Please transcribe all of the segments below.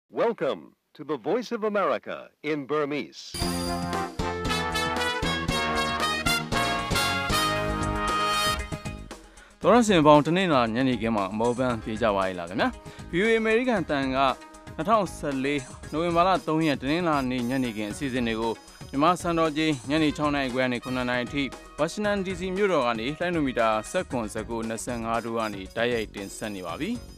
Welcome to the Voice of America in Burmese. ။သောရရှင်ပေါင်းတနေ့နာညနေခင်းမှာမော်ဘန်ပြေးကြပါရဲ့လားခင်ဗျာ။ VOA American တန်က2014နိုဝင်ဘာလ3ရက်တနင်္လာနေ့ညနေခင်းအစီအစဉ်တွေကိုမြန်မာစံတော်ချိန်ညနေ6နာရီခွဲနဲ့9နာရီအထိ Washington DC မြို့တော်ကနေလိုင်းနိုမီတာ1925တို့ကနေတိုက်ရိုက်တင်ဆက်နေပါပြီ။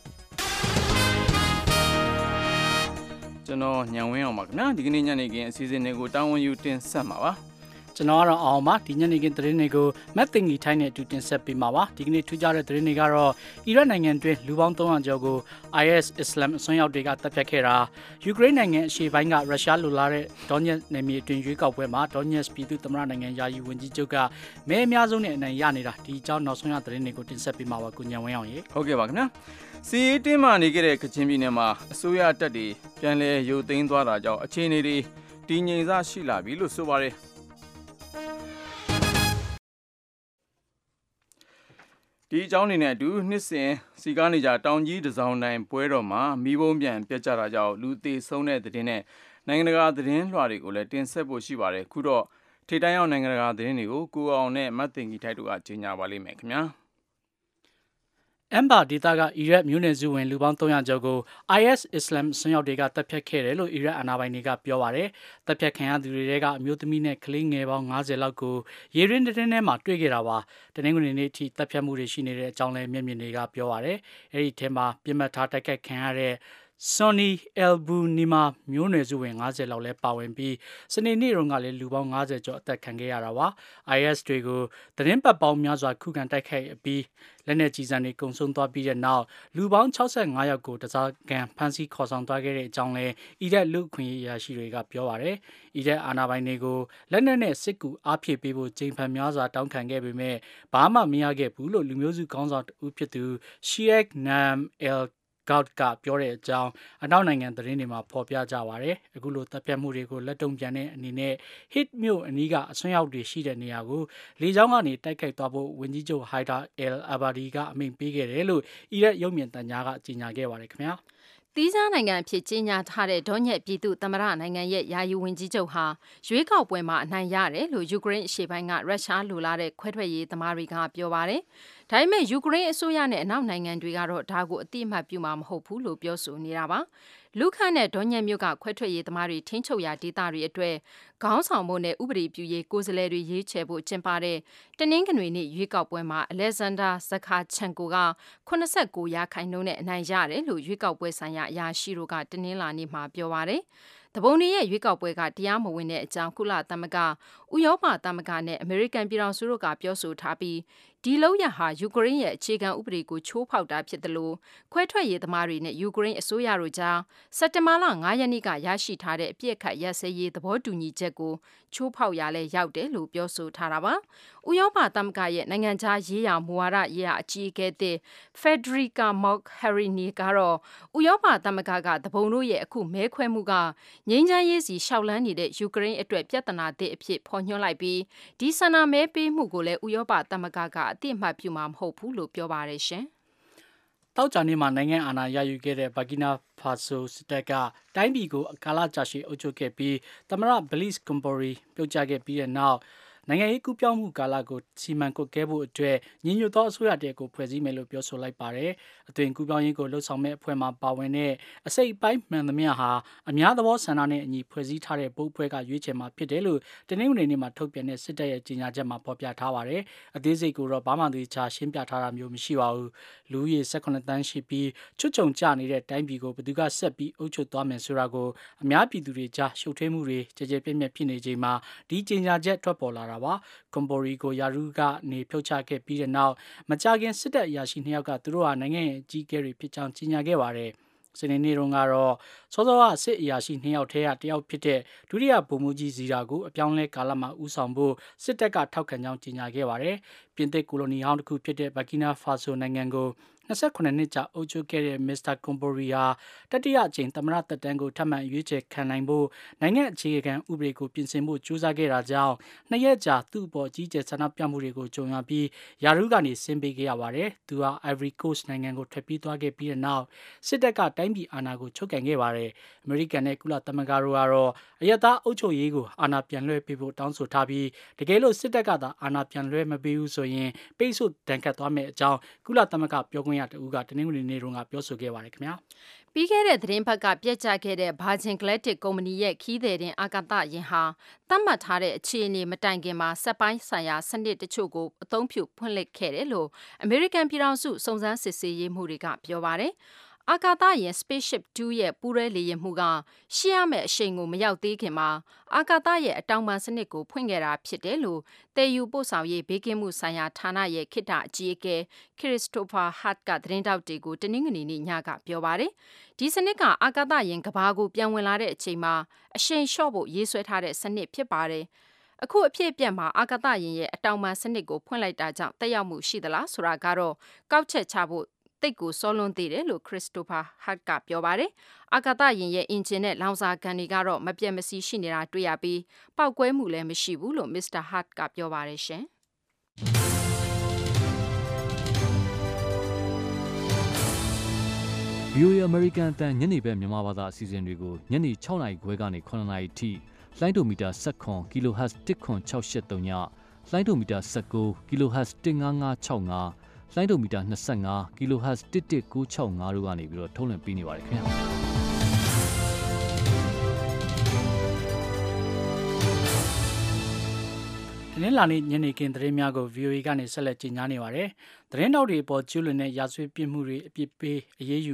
ကျွန်တော်ညံဝင်းအောင်ပါခင်ဗျာဒီကနေ့ညနေခင်းအစီအစဉ်တွေကိုတာဝန်ယူတင်ဆက်မှာပါကျွန်တော်ကတော့အောင်ပါဒီညနေခင်းသတင်းတွေကိုမက်တင်ဂီထိုင်းနဲ့အတူတင်ဆက်ပေးမှာပါဒီကနေ့ထူးခြားတဲ့သတင်းတွေကတော့အီရတ်နိုင်ငံတွင်းလူပေါင်း300ကျော်ကို IS အစ္စလာမ်အစွန်းရောက်တွေကတပ်ဖြတ်ခဲ့တာယူကရိန်းနိုင်ငံအရှေ့ပိုင်းကရုရှားလိုလားတဲ့ဒေါညက်နယ်မြေအတွင်းရွေးကောက်ပွဲမှာဒေါညက်ပြည်သူ့သမ္မတနိုင်ငံယာယီဝန်ကြီးချုပ်ကမဲအများဆုံးနဲ့အနိုင်ရနေတာဒီအကြောင်းနောက်ဆုံးရသတင်းတွေကိုတင်ဆက်ပေးမှာပါကိုညံဝင်းအောင်ရေဟုတ်ကဲ့ပါခင်ဗျာစီးတင်းမာနေခဲ့တဲ့ကချင်ပြည်နယ်မှာအစိုးရတပ်တွေပြန်လည်ရုပ်သိမ်းသွားတာကြောင့်အခြေအနေတွေတည်ငြိမ်စရှိလာပြီလို့ဆိုပါတယ်ဒီအကြောင်းနေနဲ့အတူနှစ်စဉ်စီကားနေကြတောင်ကြီးတစောင်းတိုင်းပွဲတော်မှာမိဘုံပြန်ပြတ်ကျတာကြောင့်လူသေဆုံးတဲ့သတင်းနဲ့နိုင်ငံတကာသတင်းလွှာတွေကိုလည်းတင်ဆက်ဖို့ရှိပါတယ်ခုတော့ထိပ်တန်းရောက်နိုင်ငံတကာသတင်းတွေကိုကိုအောင်နဲ့မတ်တင်ကြီးထိုက်တို့ကကြီးညာပါလိမ့်မယ်ခင်ဗျာအမ်ဘာဒေတာကအီရတ်မြို့နယ်စုဝင်လူပေါင်း300ကျော်ကို IS အစ္စလာမ်ဆွမ်းရောက်တွေကတပ်ဖြတ်ခဲ့တယ်လို့အီရတ်အာဏာပိုင်တွေကပြောပါတယ်။တပ်ဖြတ်ခံရသူတွေကအမျိုးသမီးနဲ့ကလေးငယ်ပေါင်း90လောက်ကိုရေရင်းတင်းထဲမှာတွေ့ခဲ့တာပါ။တနင်္ဂနွေနေ့ထိတပ်ဖြတ်မှုတွေရှိနေတဲ့အကြောင်းလည်းမျက်မြင်တွေကပြောပါတယ်။အဲဒီထဲမှာပြစ်မှတ်ထားတိုက်ခိုက်ခံရတဲ့Sonny Elbunima မျိုးနွယ်စုဝင်90လောက်လည်းပါဝင်ပြီးစနေနေ့တုန်းကလည်းလူပေါင်း90ကျော်အသက်ခံခဲ့ရတာပါ။ IS တွေကိုသတင်းပတ်ပေါင်းများစွာခုခံတိုက်ခိုက်ပြီးလက်နက်ကြီးစံတွေကုံဆုံးသွားပြီးတဲ့နောက်လူပေါင်း65ယောက်ကိုတစားကန်ဖမ်းဆီးခေါ်ဆောင်သွားခဲ့တဲ့အကြောင်းလည်းအီရတ်လူခွင့်ရေးရာရှိတွေကပြောပါတယ်။အီရတ်အာဏာပိုင်တွေကိုလက်နက်နဲ့စစ်ကူအားဖြည့်ပေးဖို့ချိန်ဖန်များစွာတောင်းခံခဲ့ပေမဲ့ဘာမှမရခဲ့ဘူးလို့လူမျိုးစုခေါင်းဆောင်တူဖြစ်သူ Sheikh Naim Gout ကပြောတဲ့အကြောင်းအနောက်နိုင်ငံသတင်းတွေမှာဖော်ပြကြပါဗျ။အခုလိုတပ်ဖြတ်မှုတွေကိုလက်တုံ့ပြန်တဲ့အနေနဲ့ Hit မြို့အနီးကအစွန်းရောက်တွေရှိတဲ့နေရာကိုလေကြောင်းကနေတိုက်ခိုက်သွားဖို့ဝန်ကြီးချုပ် Haider al-Abadi ကအမိန့်ပေးခဲ့တယ်လို့အီရတ်ရုပ်မြင်သံကြားကကြေညာခဲ့ပါတယ်ခင်ဗျာ။သီးခြားနိုင်ငံအဖြစ်ကြီးညာထားတဲ့ဒေါညက်ပြည်သူ့သမ္မတနိုင်ငံရဲ့ယာယီဝန်ကြီးချုပ်ဟာရွေးကောက်ပွဲမှာအနိုင်ရတယ်လို့ယူကရိန်းအရှေ့ပိုင်းကရုရှားလိုလားတဲ့ခွဲထွက်ရေးသမားတွေကပြောပါတယ်။ဒါပေမဲ့ယူကရိန်းအစိုးရနဲ့အနောက်နိုင်ငံတွေကတော့ဒါကိုအတိအမှတ်ပြုမှာမဟုတ်ဘူးလို့ပြောဆိုနေတာပါ။လူခန့်နဲ့ဒေါညက်မြို့ကခွဲထွက်ရေးသမားတွေထိန်းချုပ်ရာဒေသတွေအတွက်ခေါင်းဆောင်မှုနဲ့ဥပဒေပြုရေးကိုယ်စားလှယ်တွေရွေးချယ်ဖို့ကျင်းပတဲ့တနင်္ဂနွေနေ့ရွေးကောက်ပွဲမှာAlexander Zakharchenko က89%နဲ့အနိုင်ရတယ်လို့ရွေးကောက်ပွဲဆိုင်ရာအရာရှိတို့ကတနင်္လာနေ့မှာပြောပါတယ်။တပုံတွေရဲ့ရွေးကောက်ပွဲကတရားမဝင်တဲ့အကြောင်းကုလသမဂ္ဂဥရောပသမဂ္ဂနဲ့အမေရိကန်ပြည်ထောင်စုတို့ကပြောဆိုထားပြီးဒီလောက်ရဟာယူကရိန်းရဲ့အခြေခံဥပဒေကိုချိုးဖောက်တာဖြစ်တယ်လို့ခွဲထွက်ရေးသမားတွေနဲ့ယူကရိန်းအစိုးရတို့ကြားစက်တင်ဘာလ9ရက်နေ့ကရရှိထားတဲ့အပြစ်ခတ်ရစရေးသဘောတူညီချက်ကိုချိုးဖောက်ရလဲရောက်တယ်လို့ပြောဆိုထားတာပါ။ဥရောပသမဂ္ဂရဲ့နိုင်ငံခြားရေးရာမူဝါဒရေးရာအကြီးအကဲသစ် Federica Mogherini ကတော့ဥရောပသမဂ္ဂကသဘုံတို့ရဲ့အခုမဲခွဲမှုကငြိမ်းချမ်းရေးစီရှောက်လန်းနေတဲ့ယူကရိန်းအတွက်ပြဿနာသစ်အဖြစ်ဖော်ညွှန်းလိုက်ပြီးဒီဆန္ဒမဲပေးမှုကိုလည်းဥရောပသမဂ္ဂကအတိအမှတ်ပြုမှာမဟုတ်ဘူးလို့ပြောပါတယ်ရှင်။တောက်ကြနေ့မှာနိုင်ငံအာဏာရယူခဲ့တဲ့ဘာကီနာဖာဆိုစစ်တပ်ကတိုင်းပြည်ကိုကာလကြာရှည်အုပ်ချုပ်ခဲ့ပြီးသမ္မတဘလစ်ကွန်ပိုရီပြုတ်ကျခဲ့ပြီးတဲ့နောက်နိုင်ငံရေးကူးပြောင်းမှုကာလကိုစီမံကွပ်ကဲဖို့အတွက်ညီညွတ်သောအစိုးရတရက်ကိုဖွဲ့စည်းမယ်လို့ပြောဆိုလိုက်ပါတယ်။အသွင်ကူးပြောင်းရေးကိုလှုပ်ဆောင်မဲ့အဖွဲ့မှာပါဝင်တဲ့အစိပ်အပိုင်းမှန်သမျှဟာအများသဘောဆန္ဒနဲ့အညီဖွဲ့စည်းထားတဲ့ဘုတ်အဖွဲ့ကရွေးချယ်မှာဖြစ်တယ်လို့တနင်္ဂနွေနေ့မှာထုတ်ပြန်တဲ့စစ်တပ်ရဲ့ကြေညာချက်မှာဖော်ပြထားပါတယ်။အသေးစိတ်ကိုတော့ဘာမှသေချာရှင်းပြထားတာမျိုးမရှိပါဘူး။လူဦးရေ18တန်းရှိပြီးချွတ်ချုံကျနေတဲ့တိုင်းပြည်ကိုဘယ်သူကဆက်ပြီးအုပ်ချုပ်သွားမယ်ဆိုတာကိုအများပြည်သူတွေကြားရှုပ်ထွေးမှုတွေကြကြပြည့်ပြည့်ဖြစ်နေချိန်မှာဒီကြေညာချက်ထွက်ပေါ်လာတာပါကွန်ဘိုရီကိုယာရူကနေဖြုတ်ချခဲ့ပြီးတဲ့နောက်မကြာခင်စစ်တပ်အရာရှိ2ယောက်ကသူတို့ဟာနိုင်ငံရဲ့အကြီးအကဲတွေဖြစ်ကြောင်းကြေညာခဲ့ပါတယ်စနေနေ့တုန်းကတော့စောစောကစစ်အရာရှိ2ယောက်ထဲကတယောက်ဖြစ်တဲ့ဒုတိယဗိုလ်မှူးကြီးဇီရာကိုအပြောင်းလဲကာလမှာဦးဆောင်ဖို့စစ်တပ်ကထောက်ခံကြောင်းကြေညာခဲ့ပါတယ်ပြင်သစ်ကိုလိုနီဟောင်းတစ်ခုဖြစ်တဲ့ဘာကီနာဖာဆိုနိုင်ငံကို 29နှစ်ကြာအုပ်ချုပ်ခဲ့တဲ့ Mr. Compori ဟာတတိယအကြိမ်သမ္မတသက်တမ်းကိုထပ်မံရွေးချယ်ခံနိုင်ဖို့နိုင်ငံအခြေခံဥပဒေကိုပြင်ဆင်ဖို့ကြိုးစားခဲ့တာကြောင့်2 ရက်ကြာသူ့အပေါ်ကြီးကျယ်ဆန္ဒပြမှုတွေကိုကြုံရပြီးယာရုကနေဆင်းပေးခဲ့ရပါတယ်။သူဟာ Ivory Coast နိုင်ငံကိုထွက်ပြေးသွားခဲ့ပြီးတဲ့နောက်စစ်တပ်ကတိုင်းပြည်အာဏာကိုချုပ်ကိုင်ခဲ့ပါတယ်။ အမေရိကန်နဲ့ကုလသမဂ္ဂတို့ကတော့အယက်သားအုပ်ချုပ်ရေးကိုအာဏာပြန်လွှဲပေးဖို့တောင်းဆိုထားပြီးတကယ်လို့စစ်တပ်ကသာအာဏာပြန်လွှဲမပေးဘူးဆိုရင်ပိတ်ဆို့ဒဏ်ခတ်သွားမယ့်အကြောင်းကုလသမဂ္ဂပြောခွင့်ရတဦးကတနင်္ဂနွေနေ့တုန်းကပြောဆိုခဲ့ပါတယ်ခင်ဗျာပြီးခဲ့တဲ့သတင်းပတ်ကပြက်ကျခဲ့တဲ့ Virgin Galactic ကုမ္ပဏီရဲ့ခီးသည်တင်အာကာသယာဉ်ဟာသတ်မှတ်ထားတဲ့အခြေအနေမတိုင်ခင်မှာစက်ပိုင်းဆိုင်ရာစနစ်တချို့ကိုအသုံးပြုဖွင့်လှစ်ခဲ့တယ်လို့အမေရိကန်ပြည်ထောင်စုစုံစမ်းစစ်ဆေးရေးမှုတွေကပြောပါတယ်။အာကာသယာဉ် Spaceship 2ရဲ့ပူးရဲလေယာဉ်မှုကရှေ့ရမယ့်အရှိန်ကိုမရောက်သေးခင်မှာအာကာသရဲ့အတောင်ပံစနစ်ကိုဖွင့်ခဲ့တာဖြစ်တယ်လို့တည်ယူပို့ဆောင်ရေးဘေးကင်းမှုဆိုင်ရာဌာနရဲ့ခေတ္တအကြီးအကဲ Christopher Hart ကသတင်းတောက်တွေကိုတနင်္ဂနွေနေ့ညကပြောပါတယ်။ဒီစနစ်ကအာကာသယာဉ်ကဘာကိုပြန်ဝင်လာတဲ့အချိန်မှာအရှိန်လျှော့ဖို့ရေးဆွဲထားတဲ့စနစ်ဖြစ်ပါတယ်။အခုအဖြစ်အပျက်မှာအာကာသယာဉ်ရဲ့အတောင်ပံစနစ်ကိုဖွင့်လိုက်တာကြောင့်တက်ရောက်မှုရှိသလားဆိုတာကတော့ကောက်ချက်ချဖို့တိတ်ကိုစောလွန်းသေးတယ်လို့ Christopher Hart ကပြောပါတယ်။အာကာသယာဉ်ရဲ့အင်ဂျင်နဲ့လောင်စာကန်တွေကတော့မပြတ်မစီးရှိနေတာတွေ့ရပြီးပောက်ကွဲမှုလည်းမရှိဘူးလို့ Mr. Hart ကပြောပါတယ်ရှင်။ VOA American အတန်ညနေပဲမြန်မာဘာသာအစီအစဉ်တွေကိုညနေ6နာရီခွဲကနေ9နာရီထိလိုင်းဒိုမီတာ17 kHz 10683ညလိုင်းဒိုမီတာ19 kHz 15565လိုင်းဒိုမီတာ25 kHz 11965တို့ကနေပြီးတော့ထုတ်လွှင့်ပေးနေပါတယ်ခင်ဗျာဒီနေ့လာနေ့ညနေခင်းသတင်းများကို VOA ကနေဆက်လက်ကြီးညာနေပါတယ်။သတင်းတောက်တွေအပေါ်ကျူးလွန်တဲ့ရာဇဝတ်ပြစ်မှုတွေအပြစ်ပေးအရေး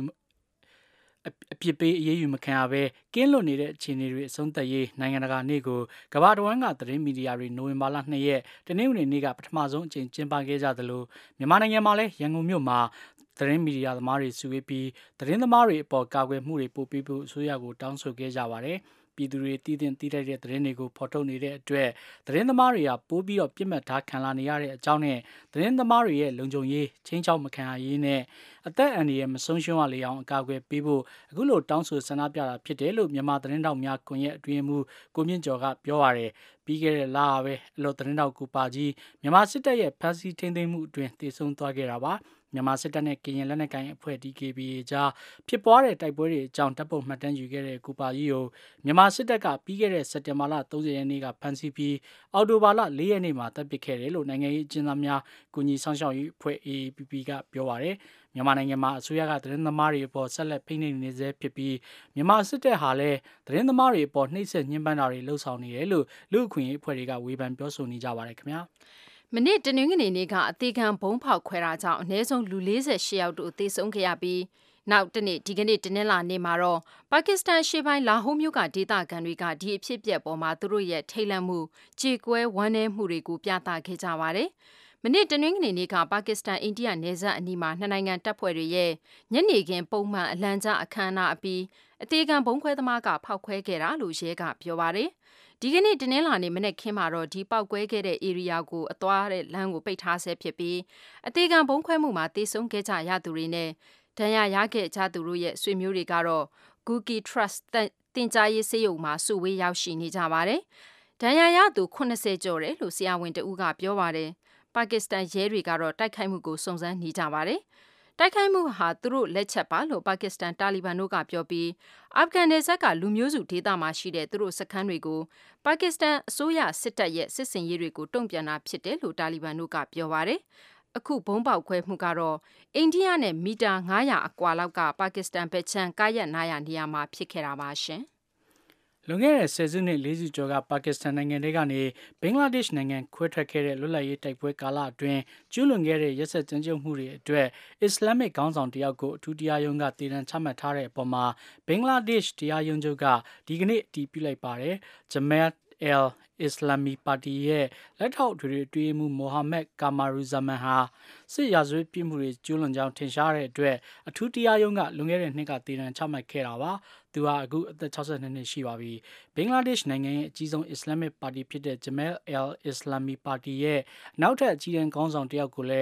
ယူမခံရဘဲကင်းလွတ်နေတဲ့အခြေအနေတွေအဆုံးသတ်ရေးနိုင်ငံတကာနေ့ကိုကမ္ဘာတဝန်းကသတင်းမီဒီယာတွေနိုဝင်ဘာလ2ရက်တနင်္ဂနွေနေ့ကပထမဆုံးအကြိမ်ကျင်းပခဲ့ကြသလိုမြန်မာနိုင်ငံမှာလည်းရန်ကုန်မြို့မှာသတင်းမီဒီယာသမားတွေစုဝေးပြီးသတင်းသမားတွေအပေါ်ကာကွယ်မှုတွေပို့ပေးဖို့အစိုးရကိုတောင်းဆိုခဲ့ကြပါတယ်။ပြည်သူတွေတည်တည်တဲ့သတင်းတွေကိုဖော်ထုတ်နေတဲ့အတွက်သတင်းသမားတွေကပိုးပြီးတော့ပြစ်မှတ်ထားခံလာနေရတဲ့အကြောင်းနဲ့သတင်းသမားတွေရဲ့လုံခြုံရေးချင်းချောက်မခံရရေးနဲ့အသက်အန္တရာယ်မဆုံးရှုံးရလေအောင်အကာအကွယ်ပေးဖို့အခုလိုတောင်းဆိုဆန္ဒပြတာဖြစ်တယ်လို့မြန်မာသတင်းတောက်များကွန်ရက်အတွင်းမှုကိုမြင့်ကျော်ကပြောပါတယ်ပြီးခဲ့တဲ့လပဲအလို့သတင်းတောက်ကိုပါကြီးမြန်မာစစ်တပ်ရဲ့ဖမ်းဆီးထိန်းသိမ်းမှုအတွင်းတည်ဆုံသွားခဲ့တာပါမြန်မာစစ်တပ်နဲ့ကရင်လက်နက်ကိုင်အဖွဲ့ DKBA ကြားဖြစ်ပွားတဲ့တိုက်ပွဲတွေအကြောင်းတပ်ပုံမှတ်တမ်းယူခဲ့တဲ့ကူပါကြီးကိုမြန်မာစစ်တပ်ကပြီးခဲ့တဲ့စက်တင်ဘာလ30ရက်နေ့ကဖမ်းဆီးပြီးအော်တိုဘာလ4ရက်နေ့မှာတပ်ပစ်ခဲ့တယ်လို့နိုင်ငံရေးအကျဉ်းသားများကူညီဆောင်ရှောက်ရေးအဖွဲ့ AAPP ကပြောပါတယ်မြန်မာနိုင်ငံမှာအစိုးရကသတင်းသမားတွေအပေါ်ဆက်လက်ဖိနှိပ်နေဆဲဖြစ်ပြီးမြန်မာစစ်တပ်ဟာလည်းသတင်းသမားတွေအပေါ်နှိပ်စက်ညှဉ်းပန်းတာတွေလှုံ့ဆော်နေတယ်လို့လူ့အခွင့်အရေးအဖွဲ့တွေကဝေဖန်ပြောဆိုနေကြပါတယ်ခင်ဗျာမနေ့တနင်္ဂနွေနေ့ကအသေးခံဘုံဖောက်ခွဲတာကြောင့်အနည်းဆုံးလူ48ယောက်တို့သေဆုံးခဲ့ရပြီးနောက်တနေ့ဒီကနေ့တနင်္လာနေ့မှာတော့ပါကစ္စတန်ရှေ့ပိုင်းလာဟိုမြို့ကဒေသခံတွေကဒီအဖြစ်အပျက်ပေါ်မှာသူတို့ရဲ့ထိတ်လန့်မှုကြေကွဲဝမ်းနည်းမှုတွေကိုပြသခဲ့ကြပါတယ်။မနေ့တနင်္ဂနွေနေ့ကပါကစ္စတန်အိန္ဒိယနယ်စပ်အနီးမှာနှစ်နိုင်ငံတပ်ဖွဲ့တွေရဲ့ညနေခင်းပုံမှန်အလံကျအခမ်းအနားအပြီးအသေးခံဘုံခွဲသမားကဖောက်ခွဲခဲ့တာလို့ရဲကပြောပါတယ်။ဒီကနေ့တနင်္လာနေ့မနေ့ခင်းမှာတော့ဒီပောက်ကွဲခဲ့တဲ့ area ကိုအသွားတဲ့လမ်းကိုပိတ်ထားဆဲဖြစ်ပြီးအသေးခံဘုံခွဲမှုမှာတေဆုံးခဲ့ကြရသူတွေနဲ့ဒဏ်ရာရခဲ့ကြသူတို့ရဲ့ဆွေမျိုးတွေကတော့ Guki Trust တင်ကြားရေးဆေးရုံမှာစုဝေးရောက်ရှိနေကြပါတယ်။ဒဏ်ရာရသူ80ကျော်တယ်လို့ဆရာဝန်တဦးကပြောပါတယ်။ပါကစ္စတန်ရဲတွေကတော့တိုက်ခိုက်မှုကိုစုံစမ်းနေကြပါတယ်။တိုက်ခိုက်မှုဟာသူတို့လက်ချက်ပါလို့ပါကစ္စတန်တာလီဘန်တို့ကပြောပြီးအာဖဂန်နယ်စပ်ကလူမျိုးစုဒေသမှာရှိတဲ့သူတို့စခန်းတွေကိုပါကစ္စတန်အစိုးရစစ်တပ်ရဲ့စစ်စင်ရေးတွေကိုတုံ့ပြန်တာဖြစ်တယ်လို့တာလီဘန်တို့ကပြောပါတယ်။အခုဘုံပေါက်ခွဲမှုကတော့အိန္ဒိယနဲ့မီတာ900အကွာလောက်ကပါကစ္စတန်ဘက်ခြမ်းကားရပ်နားရနေရာမှာဖြစ်ခဲ့တာပါရှင်။လွန်ခဲ့တဲ့10စုနှစ်40ကျော်ကပါကစ္စတန်နိုင်ငံထဲကနေဘင်္ဂလားဒေ့ရှ်နိုင်ငံခွဲထွက်ခဲ့တဲ့လွတ်လပ်ရေးတိုက်ပွဲကာလအတွင်းကျူးလွန်ခဲ့တဲ့ရက်စက်ကြမ်းကြုတ်မှုတွေအတွက်အစ္စလာမစ်ခေါင်းဆောင်တယောက်ကိုအထူးတရားရုံးကတည်တံ့ချမှတ်ထားတဲ့အပေါ်မှာဘင်္ဂလားဒေ့ရှ်တရားရုံးချုပ်ကဒီကနေ့အတည်ပြုလိုက်ပါတယ်။ Jamaat al-Islami ပါတီရဲ့လက်ထောက်ထွေထွေမှုမိုဟာမက်ကာမာရူဇာမန်ဟာစစ်ရာဇဝတ်ပြစ်မှုတွေကျူးလွန်ကြောင်းထင်ရှားတဲ့အတွက်အထူးတရားရုံးကလွန်ခဲ့တဲ့နှစ်ကတည်တံ့ချမှတ်ခဲ့တာပါ။သူဟာအခုအသက်62နှစ်ရှိပါပြီ။ဘင်္ဂလားဒေ့ရှ်နိုင်ငံရဲ့အကြီးဆုံးအစ္စလာမစ်ပါတီဖြစ်တဲ့ Jamaat al-Islami ပါတီရဲ့နောက်ထပ်အကြီးအကဲခေါင်းဆောင်တယောက်ကိုလည်း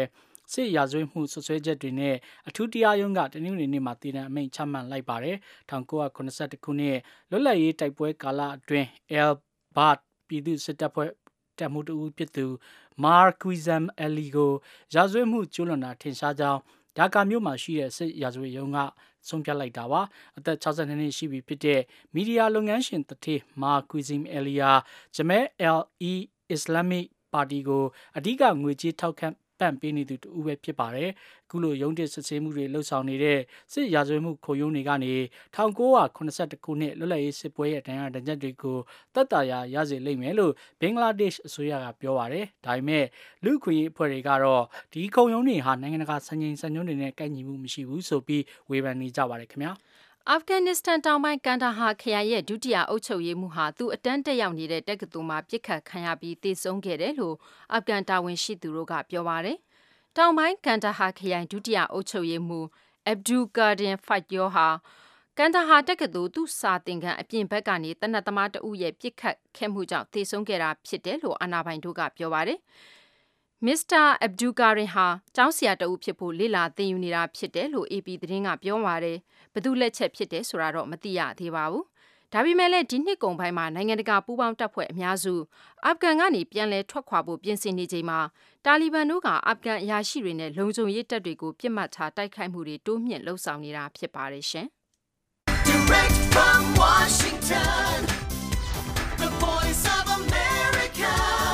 စစ်ရာဇဝတ်မှုဆွဆွဲချက်တွေနဲ့အထူးတရားရုံးကတနင်္ဂနွေနေ့မှာတည်တဲ့အမိန့်ချမှတ်လိုက်ပါတယ်1982ခုနှစ်လွတ်လပ်ရေးတိုက်ပွဲကာလအတွင်း El Bart ပြည်သူစစ်တပ်ဖွဲ့တပ်မှုတူဖြစ်သူ Marquisam Ali ကိုရာဇဝတ်မှုကျူးလွန်တာထင်ရှားကြောင်းဒါကာမြို့မှာရှိတဲ့စစ်ရာဇဝတ်ရုံးကဆုံးဖြတ်လိုက်တာပါအသက်62နှစ်ရှိပြီဖြစ်တဲ့မီဒီယာလုပ်ငန်းရှင်တထေး Marquisam Ali ဟာ Jamaat al-Islamic ပါတီကိုအဓိကငွေကြေးထောက်ခံပံ့ပေးနေသူတူပဲဖြစ်ပါတယ်။အခုလိုရုံးတစ်စစ်ဆေးမှုတွေလှုပ်ဆောင်နေတဲ့စစ်ရာဇဝတ်မှုခုံရုံးတွေကနေ1982ခုနှစ်လွတ်လပ်ရေးစစ်ပွဲရဲ့ဒဏ်ရာဒဏ်ချက်တွေကိုတပ်တာရစေလိမ့်မယ်လို့ဘင်္ဂလားဒေ့ရှ်အစိုးရကပြောပါတယ်။ဒါပေမဲ့လူ့ခွင့်ရေးအဖွဲ့တွေကတော့ဒီခုံရုံးတွေဟာနိုင်ငံတကာစံချိန်စံညွှန်းတွေနဲ့ကိုက်ညီမှုမရှိဘူးဆိုပြီးဝေဖန်နေကြပါတယ်ခင်ဗျာ။အာဖဂန်နစ္စတန်တောင်ပိုင်းကန်ဒါဟာခရိုင်ရဲ့ဒုတိယအုပ်ချုပ်ရေးမှူးဟာသူအတန်းတက်ရောက်နေတဲ့တက္ကသိုလ်မှာပြစ်ခတ်ခံရပြီးသေဆုံးခဲ့တယ်လို့အာဖဂန်တာဝန်ရှိသူတို့ကပြောပါတယ်။တောင်ပိုင်းကန်ဒါဟာခရိုင်ဒုတိယအုပ်ချုပ်ရေးမှူးအဗ်ဒူကာဒင်ဖိုက်ယောဟာကန်ဒါဟာတက္ကသိုလ်သူစာသင်ခန်းအပြင်ဘက်ကနေတနက်သမားတဦးရဲ့ပြစ်ခတ်ခဲ့မှုကြောင့်သေဆုံးခဲ့တာဖြစ်တယ်လို့အာဏာပိုင်တို့ကပြောပါတယ်။မစ္စတာအဗ်ဒူကာရင်ဟာကျောင်းဆရာတဦးဖြစ်ဖို့လေ့လာသင်ယူနေတာဖြစ်တယ်လို့ AP သတင်းကပြောပါတယ်။ဘယ်သူလက်ချက်ဖြစ်တယ်ဆိုတာတော့မသိရသေးပါဘူး။ဒါပေမဲ့လည်းဒီနှစ်ကုန်ပိုင်းမှာနိုင်ငံတကာပူးပေါင်းတပ်ဖွဲ့အများစုအာဖဂန်ကနေပြန်လည်ထွက်ခွာဖို့ပြင်ဆင်နေချိန်မှာတာလီဘန်တို့ကအာဖဂန်အရာရှိတွေနဲ့လုံခြုံရေးတပ်တွေကိုပြစ်မှတ်ထားတိုက်ခိုက်မှုတွေတိုးမြင့်လှုံ့ဆော်နေတာဖြစ်ပါတယ်ရှင်။ Direct from Washington, the Voice of America,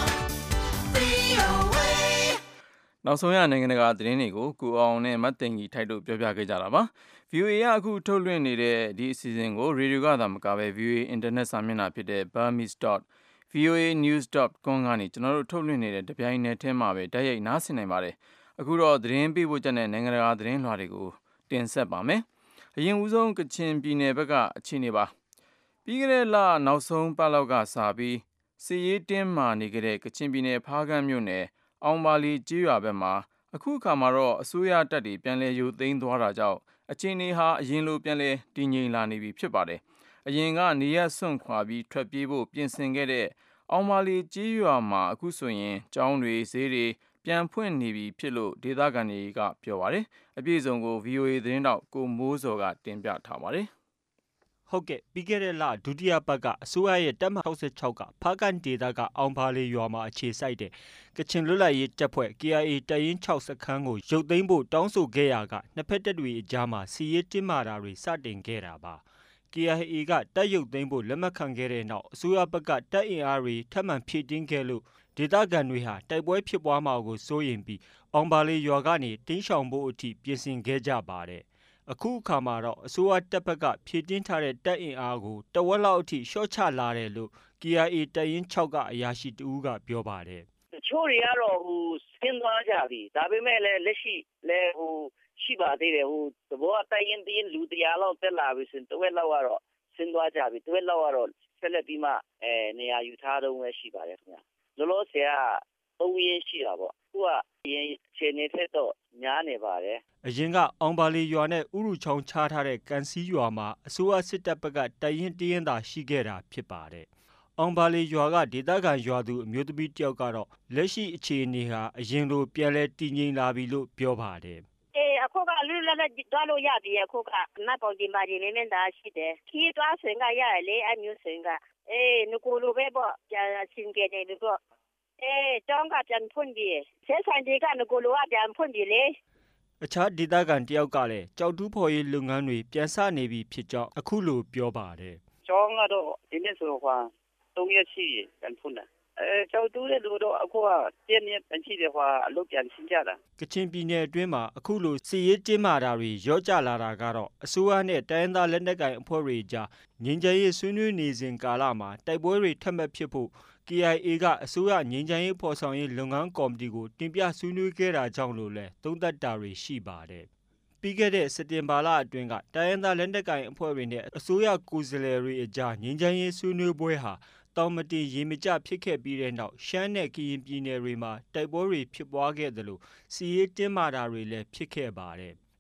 VOA နောက်ဆုံးရနိုင်ငံတကာသတင်းတွေကိုကိုအောင်နဲ့မတ်တင်ကြီးထိုက်တို့ပြောပြခဲ့ကြတာပါ VOA ကအခုထုတ်လွှင့်နေတဲ့ဒီအစီအစဉ်ကိုရေဒီယိုကသာမကပဲ VOA အင်တာနက်စာမျက်နှာဖြစ်တဲ့ burmese.voanews.com ကနေကျွန်တော်တို့ထုတ်လွှင့်နေတဲ့တပြိုင်နက်တည်းမှာပဲတိုက်ရိုက်နားဆင်နိုင်ပါတယ်အခုတော့သတင်းပေးပို့ချက်နဲ့နိုင်ငံတကာသတင်းလွှာတွေကိုတင်ဆက်ပါမယ်အရင်ဦးဆုံးကချင်ပြည်နယ်ဘက်ကအခြေအနေပါပြီးခဲ့တဲ့လနောက်ဆုံးပတ်လောက်ကစပြီးစစ်ရေးတင်းမာနေကြတဲ့ကချင်ပြည်နယ်ဖားကန့်မြို့နယ်အောင်ပါလီကျေးရွာဘက်မှာအခုအခါမှာတော့အစိုးရတပ်တွေပြန်လည်ရုပ်သိမ်းသွားတာကြောင့်အခြေအနေဟာအရင်လိုပြန်လည်တည်ငြိမ်လာနေပြီဖြစ်ပါတယ်အရင်ကနေရစွန့်ခွာပြီးထွက်ပြေးဖို့ပြင်ဆင်ခဲ့တဲ့အောင်ပါလီကျေးရွာမှာအခုဆိုရင်ကျောင်းတွေဈေးတွေပြန်ဖွင့်နေပြီဖြစ်လို့ဒေသခံတွေကပြောပါတယ်အပြည့်အစုံကို VOA သတင်းတောက်ကိုမိုးစော်ကတင်ပြထားပါတယ်ဟုတ်ကဲ့ပြီးခဲ့တဲ့လဒုတိယပတ်ကအစိုးရရဲ့တပ်မ66ကဖားကန်ဒေသကအောင်ပါလီရွာမှာအခြေစိုက်တဲ့ကချင်လွတ်လပ်ရေးတပ်ဖွဲ့ KIA တပ်ရင်း6စခန်းကိုရုပ်သိမ်းဖို့တောင်းဆိုခဲ့ရာကနှစ်ဖက်တပ်တွေအကြားမှာစီရေးတင်းမာတာတွေစတင်ခဲ့တာပါ KIA ကတပ်ရုပ်သိမ်းဖို့လက်မှတ်ခံခဲ့တဲ့နောက်အစိုးရဘက်ကတပ်အင်အားတွေထပ်မံဖြည့်တင်းခဲ့လို့ဒေသခံတွေဟာတိုက်ပွဲဖြစ်ပွားမှာကိုစိုးရိမ်ပြီးအောင်ပါလီရွာကနေတင်းရှောင်ဖို့အထိပြင်ဆင်ခဲ့ကြပါတယ်အခုအခါမှာတော့အစိုးရတပ်ဘက်ကဖြည့်တင်းထားတဲ့တပ်အင်အားကိုတဝက်လောက်အထိရှော့ချလာတယ်လို့ KIA တပ်ရင်း6ကအရာရှိတဦးကပြောပါတယ်တချို့တွေကတော့ဆင်းသွားကြပြီဒါပေမဲ့လည်းလက်ရှိလည်းရှိပါသေးတယ်သဘောတပ်ရင်းလူ100လောက်တက်လာပြီဆိုရင်တဝက်လောက်ကတော့ဆင်းသွားကြပြီတဝက်လောက်ကတော့ဆက်လက်ပြီးမှနေရာယူထားတော့ပဲရှိပါတယ်ခင်ဗျလောလောဆယ်က3ရင်းရှိတာပေါ့အခုကရင်ခြေနေထက်တော့ညားနေပါတယ်အရင်ကအောင်ပါလီရွာနဲ့ဥရုချောင်းချထားတဲ့ကန်စီရွာမှာအစိုးရစစ်တပ်ဘက်ကတပ်ရင်းတရင်သာရှိခဲ့တာဖြစ်ပါတယ်အောင်ပါလီရွာကဒေသခံရွာသူအမျိုးသမီးတယောက်ကတော့လက်ရှိအခြေအနေဟာအရင်လိုပြန်လဲတည်ငြိမ်လာပြီလို့ပြောပါတယ်အခုကလူလည်းသွားလို့ရပြီအခုကနတ်ပေါ်ဒီမာဒီလေးနဲ့ဒါရှိတယ်ခီးသွားစင်ကရတယ်လေအမျိုးစင်ကငကိုလိုပဲပေါ့ပြန်စင်ကြတယ်လို့ပေါ့ကျောင်းကပြန်ဖွင့်ပြီဆက်ဆံဒီကငကိုလိုကပြန်ဖွင့်ပြီလေအခြားဒေသခံတယောက်ကလည်းကြောက်တူးဖော်ရေးလုပ်ငန်းတွေပြန်ဆနေပြီဖြစ်ကြောင်းအခုလိုပြောပါတယ်ကျောင်းကတော့ဒီနေ့ဆိုတော့3ရက်ရှိပြန်ဖွင့်တယ်ကျောက်တူးတဲ့လူတော့အခုကပြင်းနေပြန်ရှိတယ်အလုပ်ပြန်ရှင်းကြတာကချင်ပြည်နယ်အတွင်းမှာအခုလိုစီရေးတင်းမာတာတွေရော့ကျလာတာကတော့အစိုးရနဲ့တိုင်းရင်းသားလက်နက်ကိုင်အဖွဲ့တွေကြားငြိမ်းချမ်းရေးဆွေးနွေးနေစဉ်ကာလမှာတိုက်ပွဲတွေထပ်မံဖြစ်ဖို့ KIA ကအစိုးရငြိမ်းချမ်းရေးဖော်ဆောင်ရေးလုပ်ငန်းကော်မတီကိုတင်ပြဆွေးနွေးခဲ့တာကြောင့်လို့လည်းသုံးသပ်တာတွေရှိပါတယ်ပြီးခဲ့တဲ့စက်တင်ဘာလအတွင်းကတိုင်းရင်းသားလက်နက်ကိုင်အဖွဲ့တွေနဲ့အစိုးရကိုယ်စားလှယ်တွေအကြားငြိမ်းချမ်းရေးဆွေးနွေးပွဲဟာတောင်မတင်ရေမကျဖြစ်ခဲ့ပြီးတဲ့နောက်ရှမ်းနဲ့ကရင်ပြည်နယ်တွေမှာတိုက်ပွဲတွေဖြစ်ပွားခဲ့သလိုစီရေးတင်းမာတာတွေလည်းဖြစ်ခဲ့ပါတယ်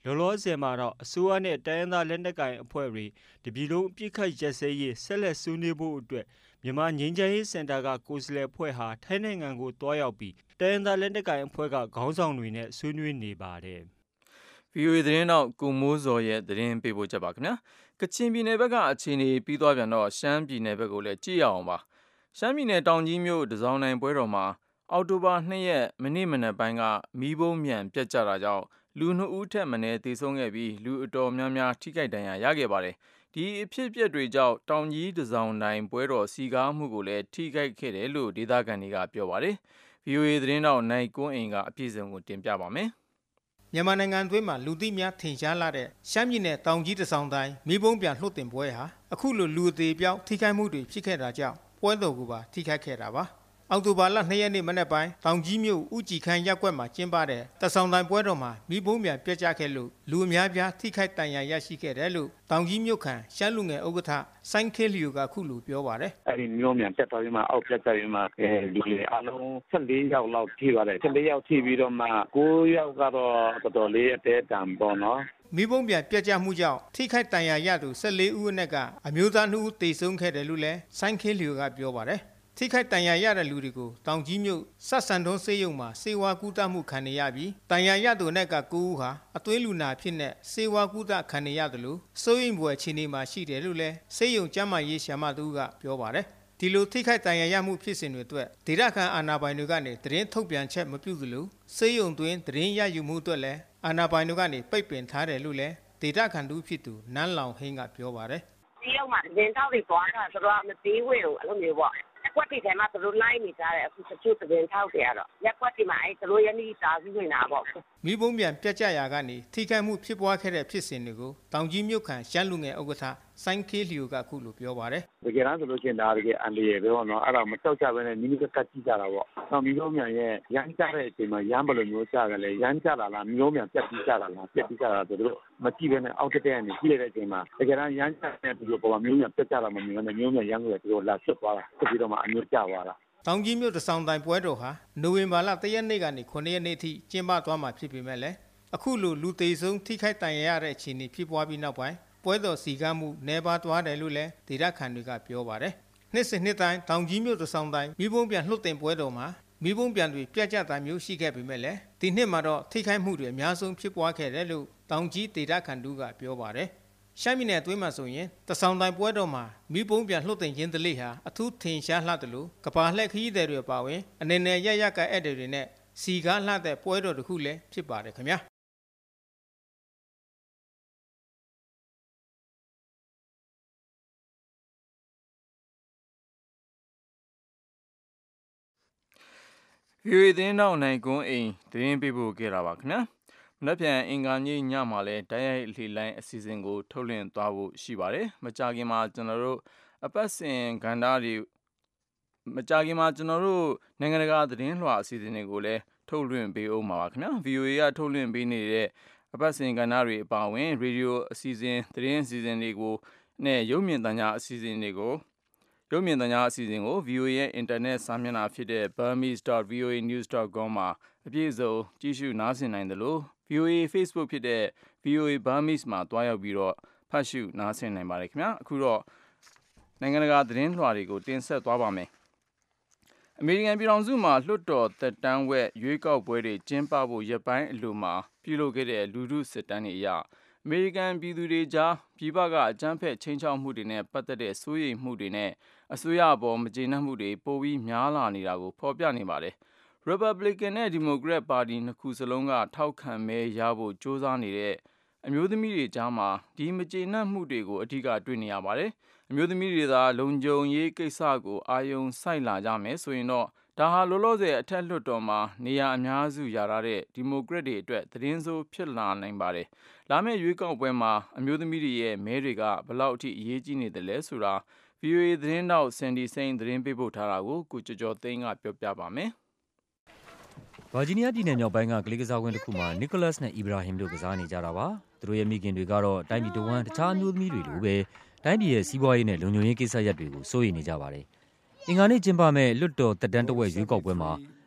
လောလောဆယ်မှာတော့အစိုးရနဲ့တိုင်းရင်းသားလက်နက်ကိုင်အဖွဲ့တွေတပြည်လုံးအပြစ်ခတ်ရက်စဲရေးဆက်လက်ဆွေးနွေးဖို့အတွက်မြန်မာငြိမ်းချမ်းရေးစင်တာကကိုယ်စားလှယ်အဖွဲ့ဟာထိုင်းနိုင်ငံကိုတွားရောက်ပြီးတိုင်းရင်းသားလက်နက်ကိုင်အဖွဲ့ကခေါင်းဆောင်တွေနဲ့ဆွေးနွေးနေပါတယ်။ VOA သတင်းတော့ကိုမိုးစော်ရဲ့သတင်းပေးပို့ချက်ပါခင်ဗျာကချင်ပြည်နယ်ဘက်ကအခြေအနေပြီးသွားပြန်တော့ရှမ်းပြည်နယ်ဘက်ကိုလည်းကြည့်ရအောင်ပါရှမ်းပြည်နယ်တောင်ကြီးမြို့တစောင်းနိုင်ပွဲတော်မှာအောက်တိုဘာ2ရက်မနေ့မနက်ပိုင်းကမီးပုံးမြန်ပြတ်ကျတာကြောင့်လူ2ဦးထက်မနည်းသေဆုံးခဲ့ပြီးလူအတော်များများထိခိုက်ဒဏ်ရာရခဲ့ပါတယ်ဒီအဖြစ်အပျက်တွေကြောင့်တောင်ကြီးတစောင်းနိုင်ပွဲတော်စီကားမှုကိုလည်းထိခိုက်ခဲ့တယ်လို့ဒေသခံတွေကပြောပါတယ်VOA သတင်းတော့နိုင်ကွန်းအိမ်ကအပြည့်စုံကိုတင်ပြပါမယ်မြန်မာနိုင်ငံအတွင်းမှာလူသိများထင်ရှားလာတဲ့ရှမ်းပြည်နယ်တောင်ကြီးတစောင်းတိုင်းမီးပုံးပြန်လှုပ်တင်ပွဲဟာအခုလိုလူအသေးပြောက်ထိခိုက်မှုတွေဖြစ်ခဲ့တာကြောင့်ပွဲတော်ကပါထိခိုက်ခဲ့တာပါအောက်တိုဘာလ2ရက်နေ့မနက်ပိုင်းတောင်ကြီးမြို့ဦးကြည်ခန်းရပ်ကွက်မှာကျင်းပတဲ့တစောင်းတိုင်းပွဲတော်မှာမီးပုံးပြန်ပြတ်ကျခဲ့လို့လူအများပြားထိခိုက်ဒဏ်ရာရရှိခဲ့တယ်လို့တောင်ကြီးမြို့ခံရှမ်းလူငယ်ဥက္ကဋ္ဌစိုင်းခဲလျူကခုလိုပြောပါတယ်အဲ့ဒီမျိုးမြန်ပြတ်သွားပြီးမှအောက်ပြတ်သွားပြီးမှလူတွေအလုံး14ယောက်လောက်ထိပါတယ်14ယောက်ထိပြီးတော့မှ9ယောက်ကတော့တော်တော်လေးအသေးတန်ပေါ့နော်မီးပုံးပြန်ပြတ်ကျမှုကြောင့်ထိခိုက်ဒဏ်ရာရသူ14ဦးအနက်ကအမျိုးသား2ဦးသေဆုံးခဲ့တယ်လို့လည်းစိုင်းခဲလျူကပြောပါတယ်ထိခိုက်ဒဏ်ရာရတဲ့လူတွေကိုတောင်ကြီးမြို့ဆက်ဆန်တွန်းဆေးရုံမှာဆေးဝါးကုသမှုခံနေရပြီးဒဏ်ရာရသူနဲ့က9ဦးဟာအသွေးလူနာဖြစ်တဲ့ဆေးဝါးကုသခံနေရတယ်လို့စိုးရိမ်ဖွယ်အခြေအနေမှာရှိတယ်လို့လည်းဆေးရုံကျန်းမာရေးဆရာမတူကပြောပါတယ်ဒီလိုထိခိုက်ဒဏ်ရာရမှုဖြစ်စဉ်တွေအတွက်ဒေသခံအာဏာပိုင်တွေကနေသတင်းထုတ်ပြန်ချက်မပြုသလိုဆေးရုံတွင်သတင်းရယူမှုအတွက်လည်းအာဏာပိုင်တွေကနေပိတ်ပင်ထားတယ်လို့လည်းဒေသခံတူဖြစ်သူနန်းလောင်ဟင်းကပြောပါတယ်ဆေးရုံမှာသတင်းထောက်တွေသွားတာဆိုတော့မသေးဝေဘူးအဲ့လိုမျိုးပေါ့ကွက်တီထဲမှာသူတို့လိုက်နေကြတယ်အခုတချို့သတင်းထောက်တွေကတော့ရက်ကွက်တီမှာအဲ့သူတို့ရနေတာစုနေတာပေါ့မီးပုံးပြန်ပြတ်ကျရာကနေထိခိုက်မှုဖြစ်ပွားခဲ့တဲ့ဖြစ်စဉ်တွေကိုတောင်ကြီးမြို့ခံရှမ်းလူငယ်ဥက္ကဋ္ဌစိုင်းခေးလျူကခုလိုပြောပါတယ်တကယ်တမ်းဆိုလို့ရှိရင်ဒါတကယ်အန်ဒီရဲ့ပဲပေါ့နော်အဲ့ဒါမကြောက်ကြဘဲနဲ့မိမိကတ်ကြည့်ကြတာပေါ့နောက်မီးပုံးမြန်ရဲ့ရမ်းကြတဲ့အချိန်မှာရမ်းဘယ်လိုမျိုးကြကြလဲရမ်းကြတာလားမီးပုံးမြန်ပြတ်ပြီးကြတာလားပြတ်ပြီးကြတာဆိုတော့မကြည့်ဘဲနဲ့အောက်တက်တဲ့ကနေကြည့်လိုက်တဲ့အချိန်မှာတကယ်တမ်းရမ်းကြတဲ့ဒီလိုပေါ်မှာမီးပုံးမြန်ပြတ်ကြတာမမြင်နဲ့မီးပုံးမြန်ရမ်းကိုသူတို့လာဆွတ်သွားတာဆွတ်ပြီးတော့မှအမျိုးကြသွားတာတောင်ကြီးမြို့တစောင်းတိုင်ပွဲတော်ဟာနိုဝင်ဘာလ1ရက်နေ့ကနေ9ရက်နေ့ထိကျင်းပသွားမှာဖြစ်ပေမဲ့လည်းအခုလိုလူသေးဆုံးထိခိုက်ဒဏ်ရာရတဲ့အခြေအနေဖြစ်ပွားပြီးနောက်ပိုင်းပွဲတော်စီကားမှုနှဲပါသွားတယ်လို့လည်းဒေသခံတွေကပြောပါတယ်နှစ်စဉ်နှစ်တိုင်းတောင်ကြီးမြို့တစောင်းတိုင်မီးပုံးပြန်လှုပ်တင်ပွဲတော်မှာမီးပုံးပြန်တွေပြတ်ကျတာမျိုးရှိခဲ့ပေမဲ့လည်းဒီနှစ်မှာတော့ထိခိုက်မှုတွေအများဆုံးဖြစ်ပွားခဲ့တယ်လို့တောင်ကြီးဒေသခံတို့ကပြောပါတယ်ရှမ်းပြည်နယ်အတွင်းမှာဆိုရင်တစောင်းတိုင်ပွဲတော်မှာမီးပုံးပြန်လှုပ်တင်ခြင်းတလေဟာအထူးထင်ရှားလှတယ်လို့ကဘာလှည့်ခရီးသည်တွေပါဝင်အနေနဲ့ရရကဧည့်သည်တွေနဲ့စီကားလှတဲ့ပွဲတော်တစ်ခုလည်းဖြစ်ပါတယ်ခင်ဗျာ VOA သတင်းတော့နိုင်ကွန်းအိမ်သတင်းပေးပို့ခဲ့တာပါခင်ဗျာမနက်ဖြန်အင်္ဂါနေ့ညမှာလဲတိုက်ရိုက်လှေလိုင်းအစီအစဉ်ကိုထုတ်လွှင့်သွားဖို့ရှိပါတယ်မကြာခင်မှာကျွန်တော်တို့အပတ်စဉ်ကဏ္ဍတွေမကြာခင်မှာကျွန်တော်တို့နိုင်ငံတကာသတင်းလွှာအစီအစဉ်တွေကိုလည်းထုတ်လွှင့်ပေးအောင်ပါခင်ဗျာ VOA ကထုတ်လွှင့်ပေးနေတဲ့အပတ်စဉ်ကဏ္ဍတွေအပါအဝင်ရေဒီယိုအစီအစဉ်သတင်းအစီအစဉ်တွေကိုနဲ့ရုပ်မြင်သံကြားအစီအစဉ်တွေကိုရုပ်မြင်သံကြားအစီအစဉ်ကို VOA ရဲ့ internet စာမျက်နှာဖြစ်တဲ့ burmese.voanews.com မှာအပြည့်အစုံကြည့်ရှုနားဆင်နိုင်တယ်လို့ VOA Facebook ဖြစ်တဲ့ VOA Burmese မှာတွားရောက်ပြီးတော့ဖတ်ရှုနားဆင်နိုင်ပါတယ်ခင်ဗျာအခုတော့နိုင်ငံတကာသတင်းလွှာတွေကိုတင်ဆက်သွားပါမယ်အမေရိကန်ပြည်ထောင်စုမှာလွှတ်တော်သက်တမ်းဝက်ရွေးကောက်ပွဲတွေကျင်းပဖို့ရက်ပိုင်းအလိုမှာပြုလုပ်ခဲ့တဲ့လူထုစစ်တမ်းတွေအရအမေရိကန်ပြည်သူတွေကြားပြည်ပကအကြမ်းဖက်ချိန်ချောက်မှုတွေနဲ့ပတ်သက်တဲ့စိုးရိမ်မှုတွေနဲ့အစိုးရအပေါ်မကျေနပ်မှုတွေပိုပြီးများလာနေတာကိုဖော်ပြနေပါတယ်Republican နဲ့ Democrat ပါတီနှစ်ခုစလုံးကထောက်ခံမဲရဖို့ကြိုးစားနေတဲ့အမျိုးသမီးတွေကြားမှာဒီမကျေနပ်မှုတွေကိုအဓိကတွေ့နေရပါတယ်။အမျိုးသမီးတွေသာလုံခြုံရေးကိစ္စကိုအာရုံစိုက်လာကြမယ်ဆိုရင်တော့ဒါဟာလောလောဆယ်အထက်လွှတ်တော်မှာနေရာအများစုရထားတဲ့ Democrat တွေအတွက်သတင်းဆိုးဖြစ်လာနိုင်ပါတယ်။လာမယ့်ရွေးကောက်ပွဲမှာအမျိုးသမီးတွေရဲ့မဲတွေကဘယ်လောက်အထိအရေးကြီးနေတယ်လဲဆိုတာ VOA သတင်းတောက် Sandy Sain သတင်းပေးပို့ထားတာကိုကိုကျော်ကျော်သိန်းကပြောပြပါမယ်။ဗာဂျီးနီးယားပြည်နယ်မြောက်ပိုင်းကကလေးကစားကွင်းတစ်ခုမှာနီကိုလတ်နဲ့အီဘရာဟင်တို့ကစားနေကြတာပါသူတို့ရဲ့မိခင်တွေကတော့တိုင်းပြည်တဝန်းတခြားအမျိုးသမီးတွေလိုပဲတိုင်းပြည်ရဲ့စီးပွားရေးနဲ့လုံခြုံရေးကိစ္စရပ်တွေကိုစိုးရိမ်နေကြပါတယ်အင်္ဂါနေ့ကျင်းပမဲ့လွတ်တော်တက်တန်းတဝက်ရွေးကောက်ပွဲမှာ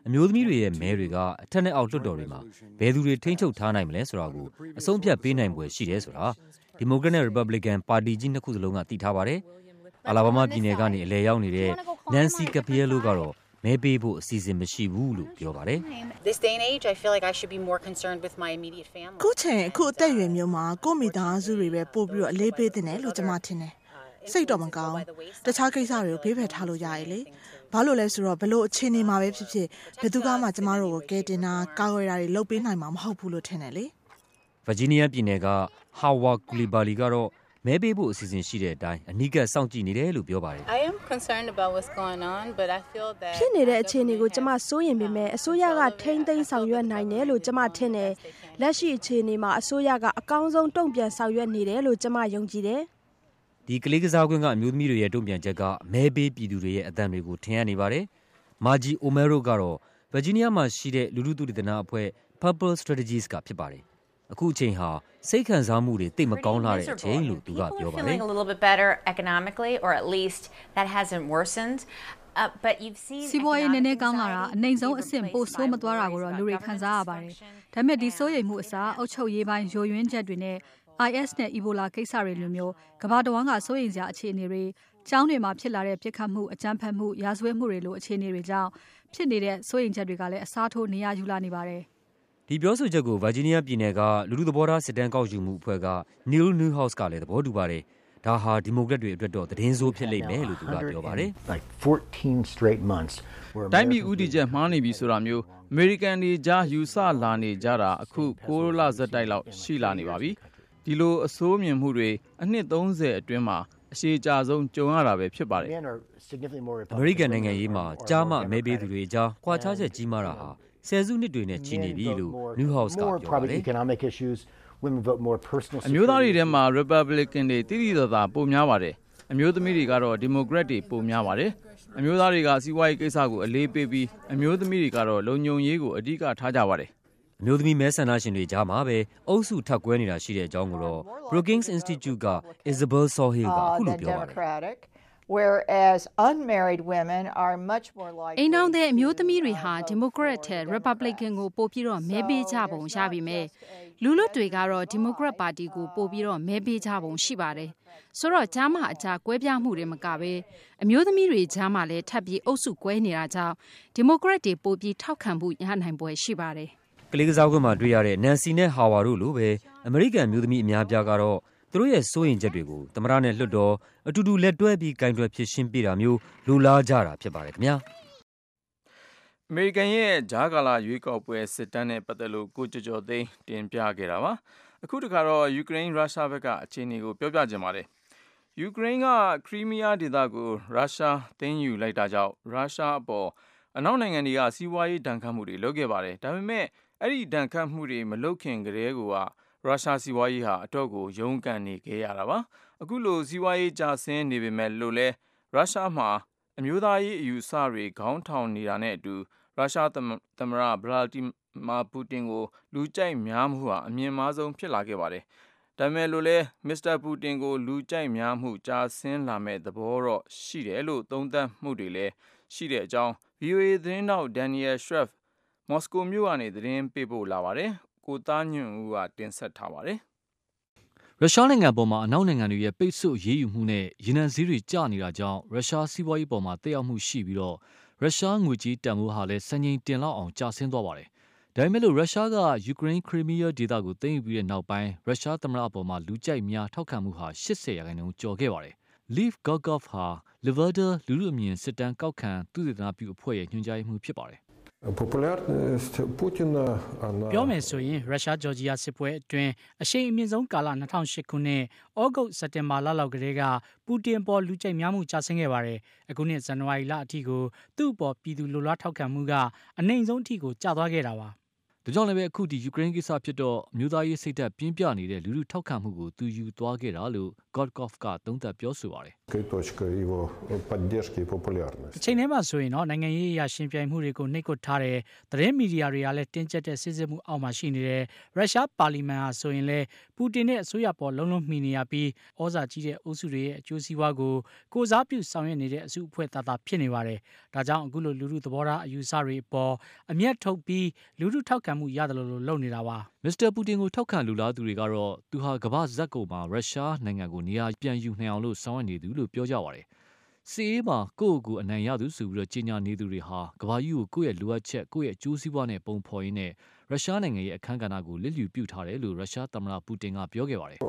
အမျိုးသမီးတွေရဲ့မဲတွေကအထက်နဲ့အောက်လွှတ်တော်တွေမှာဘယ်သူတွေထိန်းချုပ်ထားနိုင်မလဲဆိုတာကိုအဆုံးဖြတ်ပေးနိုင်ပွဲရှိတယ်ဆိုတာဒီမိုကရက်နဲ့ Republican ပါတီကြီးနှစ်ခုစလုံးကသိထားပါတယ်။အာလာဘာမာပြည်နယ်ကနေအလဲရောက်နေတဲ့ Nancy Capiello ကတော့မဲပေးဖို့အစီအစဉ်မရှိဘူးလို့ပြောပါတယ်။ This day and age I feel like I should be more concerned with my immediate family. ကိုချိန်အခုအသက်အရွယ်မျိုးမှာကိုမိသားစုတွေပဲပို့ပြီးတော့အလေးပေးတဲ့လို့ကျွန်မထင်တယ်။စိတ်တော့မကောင်းတခြားကိစ္စတွေကိုဘေးဖယ်ထားလို့ရရဲ့လေ။ဘာလို့လဲဆိုတော့ဘလို့အခြေအနေမှာပဲဖြစ်ဖြစ်ဘယ်သူကမှကျမတို့ကိုကဲတင်တာကာကွယ်တာတွေလုပ်ပေးနိုင်မှာမဟုတ်ဘူးလို့ထင်တယ်လေ။ Virginia ပြည်နယ်က Howard Coulibaly ကတော့မဲပေးဖို့အစီအစဉ်ရှိတဲ့အတိုင်းအနီးကပ်စောင့်ကြည့်နေတယ်လို့ပြောပါတယ် I am concerned about what's going on but I feel that ဖြစ်နေတဲ့အခြေအနေကိုကျွန်မစိုးရိမ်ပေမဲ့အစိုးရကထိန်းသိမ်းဆောင်ရွက်နိုင်တယ်လို့ကျွန်မထင်တယ်လက်ရှိအခြေအနေမှာအစိုးရကအကောင်းဆုံးတုံ့ပြန်ဆောင်ရွက်နေတယ်လို့ကျွန်မယုံကြည်တယ်ဒီကလေးကစားကွင်းကအမျိုးသမီးတွေရဲ့တုံ့ပြန်ချက်ကမဲပေးပြည်သူတွေရဲ့အသံတွေကိုထင်ရနေပါတယ်မာဂျီအိုမဲရိုကတော့ Virginia မှာရှိတဲ့လူထုသုတေသနအဖွဲ့ Purple Strategies ကဖြစ်ပါတယ်အခုအချိန်ဟာစိတ်ခံစားမှုတွေတိတ်မကောင်းလာတဲ့အချိန်လို့သူကပြောပါတယ် feeling a little bit better economically or at least that hasn't worsened but you've seen စီးပွားရေးနည်းနည်းကောင်းလာတာအနိုင်ဆုံးအဆင့်ပိုဆိုးမသွားတာကိုတော့လူတွေခံစားရပါတယ်ဒါပေမဲ့ဒီစိုးရိမ်မှုအစားအုပ်ချုပ်ရေးပိုင်းယိုယွင်းချက်တွေနဲ့ IS နဲ့ Ebola ကိစ္စတွေလိုမျိုးကမ္ဘာတဝန်းကစိုးရိမ်စရာအခြေအနေတွေကျောင်းတွေမှာဖြစ်လာတဲ့ပြစ်ခတ်မှုအကြမ်းဖက်မှုရာဇဝတ်မှုတွေလိုအခြေအနေတွေကြောင့်ဖြစ်နေတဲ့စိုးရိမ်ချက်တွေကလည်းအစားထိုးနေရယူလာနေပါတယ်ဒီပြောဆိုချက်ကို Virginia ပြည်နယ်ကလူထုသဘောထားစစ်တမ်းကောက်ယူမှုအဖွဲ့က Neil Newhouse ကလည်းသဘောတူပါတယ်ဒါဟာဒီမိုကရက်တွေအတွက်တော့သတင်းဆိုးဖြစ်လိမ့်မယ်လို့သူကပြောပါတယ် 14 straight months တိုင်းပြည်ဥတီချက်မှားနေပြီဆိုတာမျိုးအမေရိကန်တွေကြားယူဆလာနေကြတာအခု6လဇက်တိုက်လောက်ရှိလာနေပါပြီဒီလိုအဆိုးမြင်မှုတွေအနှစ်30အတွင်းမှာအရှိကြဆုံးကြုံရတာပဲဖြစ်ပါတယ်အမေရိကန်နိုင်ငံရေးမှာကြားမှမဲပေးသူတွေကြားကွာခြားချက်ကြီးမားတာဟာဆယ်စုနှစ်တွေနဲ့ကြီးနေပြီလို့ Newhouse ကပြောပါတယ်အမျိုးသားတွေထဲမှာ Republican တွေတိတိကျကျပိုများပါတယ်အမျိုးသမီးတွေကတော့ Democrat တွေပိုများပါတယ်အမျိုးသားတွေကစီးပွားရေးကိစ္စကိုအလေးပေးပြီးအမျိုးသမီးတွေကတော့လုံခြုံရေးကိုအဓိကထားကြပါတယ်အမျိုးသမီးမဲဆန္ဒရှင်တွေကြားမှာပဲအုပ်စုထပ်ကွဲနေတာရှိတဲ့အကြောင်းကိုတော့ Brookings Institute က Isabel Sohail ကအခုလိုပြောပါတယ် whereas unmarried women are much more likely အိမ်တော်တဲ့အမျိုးသမီးတွေဟာဒီမိုကရက်ထက် Republican ကိုပို့ပြီးတော့မဲပေးကြပုံရပြီမဲ့လူလွတ်တွေကတော့ဒီမိုကရက်ပါတီကိုပို့ပြီးတော့မဲပေးကြပုံရှိပါတယ်ဆိုတော့ကြားမှာအကြားကွဲပြားမှုတွေမကပဲအမျိုးသမီးတွေကြားမှာလည်းထပ်ပြီးအုပ်စုကွဲနေတာကြောင့်ဒီမိုကရက်တွေပို့ပြီးထောက်ခံမှုရနိုင်ပွဲရှိပါတယ်ကလေးကစားကွင်းမှာတွေ့ရတဲ့ Nancy နဲ့ Howard တို့လိုပဲအမေရိကန်မျိုးသမီးအများပြားကတော့သူတို့ရဲ့စိုးရိမ်ချက်တွေကိုသမ္မတနဲ့လွှတ်တော်အတူတူလက်တွဲပြီးကင်တွယ်ဖြေရှင်းပြတာမျိုးလိုလားကြတာဖြစ်ပါတယ်ခင်ဗျာအမေရိကန်ရဲ့ဂျာကာလာရွေးကောက်ပွဲစစ်တမ်းနဲ့ပတ်သက်လို့ကိုကျော်ကျော်သိန်းတင်ပြခဲ့တာပါအခုတခါတော့ယူကရိန်းရုရှားဘက်ကအခြေအနေကိုပြောပြကြပါမယ်ယူကရိန်းကခရီးမီးယားဒေသကိုရုရှားသိမ်းယူလိုက်တာကြောင့်ရုရှားအပေါ်အနောက်နိုင်ငံတွေကစီးပွားရေးဒဏ်ခတ်မှုတွေလုပ်ခဲ့ပါတယ်ဒါပေမဲ့အဲ့ဒီဒဏ်ခတ်မှုတွေမလုပ်ခင်ကတည်းကရုရှားစီးပွားရေးဟာအတော့ကိုရုန်းကန်နေခဲ့ရတာပါအခုလိုစီးပွားရေးကျဆင်းနေပေမဲ့လို့လဲရုရှားမှာအမျိုးသားရေးအယူအဆတွေခေါင်းထောင်နေတာနဲ့အတူရုရှားသမ္မတဗလာဒီမာပူတင်ကိုလူကြိုက်များမှုဟာအမြင့်မားဆုံးဖြစ်လာခဲ့ပါတယ်ဒါပေမဲ့လို့လဲမစ္စတာပူတင်ကိုလူကြိုက်များမှုကျဆင်းလာမဲ့သဘောတော့ရှိတယ်လို့သုံးသပ်မှုတွေလည်းရှိတဲ့အကြောင်း VOA သတင်းတောက် Daniel Schraff မော်စကိုမြို့ကနေသတင်းပေးပို့လာပါတယ်ကိုသားညွန့်ဦးကတင်ဆက်ထားပါတယ်ရုရှားနိုင်ငံပေါ်မှာအနောက်နိုင်ငံတွေရဲ့ပိတ်ဆို့ရေးယူမှုနဲ့ရေနံဈေးတွေကျနေတာကြောင့်ရုရှားစီးပွားရေးပေါ်မှာတက်ရောက်မှုရှိပြီးတော့ရုရှားငွေကြေးတန်ဖိုးဟာလည်းစံချိန်တင်လောက်အောင်ကျဆင်းသွားပါတယ်။ဒါပေမဲ့လို့ရုရှားကယူကရိန်းခရီးမီးယားဒေသကိုသိမ်းယူပြီးတဲ့နောက်ပိုင်းရုရှားသမ္မတအပေါ်မှာလူကြိုက်များထောက်ခံမှုဟာ80%ကျော်ခဲ့ပါတယ်။ Lev Gogov ဟာ Levada လူလူအမြင်စစ်တမ်းကောက်ခံသုတေသနပြုအဖွဲ့ရဲ့ညွှန်ကြားရေးမှူးဖြစ်ပါတယ်ပြောမယ်ဆိုရင်ရုရှားဂျော်ဂျီယာစစ်ပွဲအတွင်းအရှိန်အမြင့်ဆုံးကာလ2008ခုနှစ်ဩဂုတ်စက်တင်ဘာလလောက်ကတည်းကပူတင်ပေါ်လူကြိုက်များမှုကျဆင်းခဲ့ပါတယ်အခုနှစ်ဇန်နဝါရီလအထိကိုသူ့ပေါ်ပြည်သူလူလားထောက်ခံမှုကအနှိမ်ဆုံးအထိကိုကျသွားခဲ့တာပါဒဒါကြောင့်လည်းပဲအခုဒီယူကရိန်းကိစ္စဖြစ်တော့မြို့သားရေးစိတ်ဓာတ်ပြင်းပြနေတဲ့လူလူထောက်ခံမှုကိုသူယူသွားခဲ့တာလို့ Godkov ကသုံးသပ်ပြောဆိုပါတယ်။အချိန်ထဲမှာဆိုရင်တော့နိုင်ငံရေးအရာရှင်ပြိုင်မှုတွေကိုနှိပ်ကွပ်ထားတဲ့သတင်းမီဒီယာတွေကလည်းတင်းကျပ်တဲ့စစ်စစ်မှုအောက်မှာရှိနေတဲ့ရုရှားပါလီမန်ဟာဆိုရင်လည်းပူတင်နဲ့အစိုးရပေါ်လုံးလုံးမှီနေရပြီးဩဇာကြီးတဲ့အုပ်စုတွေရဲ့အကျိုးစီးပွားကိုကိုစားပြုဆောင်ရွက်နေတဲ့အစုအဖွဲ့သားသားဖြစ်နေပါတယ်။ဒါကြောင့်အခုလိုလူထုသဘောထားအယူဆတွေအပေါ်အမျက်ထုတ်ပြီးလူထုထောက်ခံမှုရတယ်လို့လုပ်နေတာပါ။မစ္စတာပူတင်ကိုထောက်ခံလူလားသူတွေကတော့သူဟာကမ္ဘာဇက်ကုန်မှာရုရှားနိုင်ငံကိုနေရာပြန်ယူနိုင်အောင်လို့ဆောင်ရွက်နေသူလို့ပြောကြပါတယ်။စီအေးမှာကိုယ့်ကိုအနိုင်ရသူဆိုပြီးတော့ကြေညာနေသူတွေဟာကမ္ဘာကြီးကိုကိုယ့်ရဲ့လိုအပ်ချက်ကိုယ့်ရဲ့အကျိုးစီးပွားနဲ့ပုံဖော်ရင်းနဲ့ရုရှားနိုင်ငံရဲ့အခမ်းကဏ္ဍကိုလစ်လျူပြုထားတယ်လို့ရုရှားသမ္မတပူတင်ကပြောခဲ့ပါတယ်။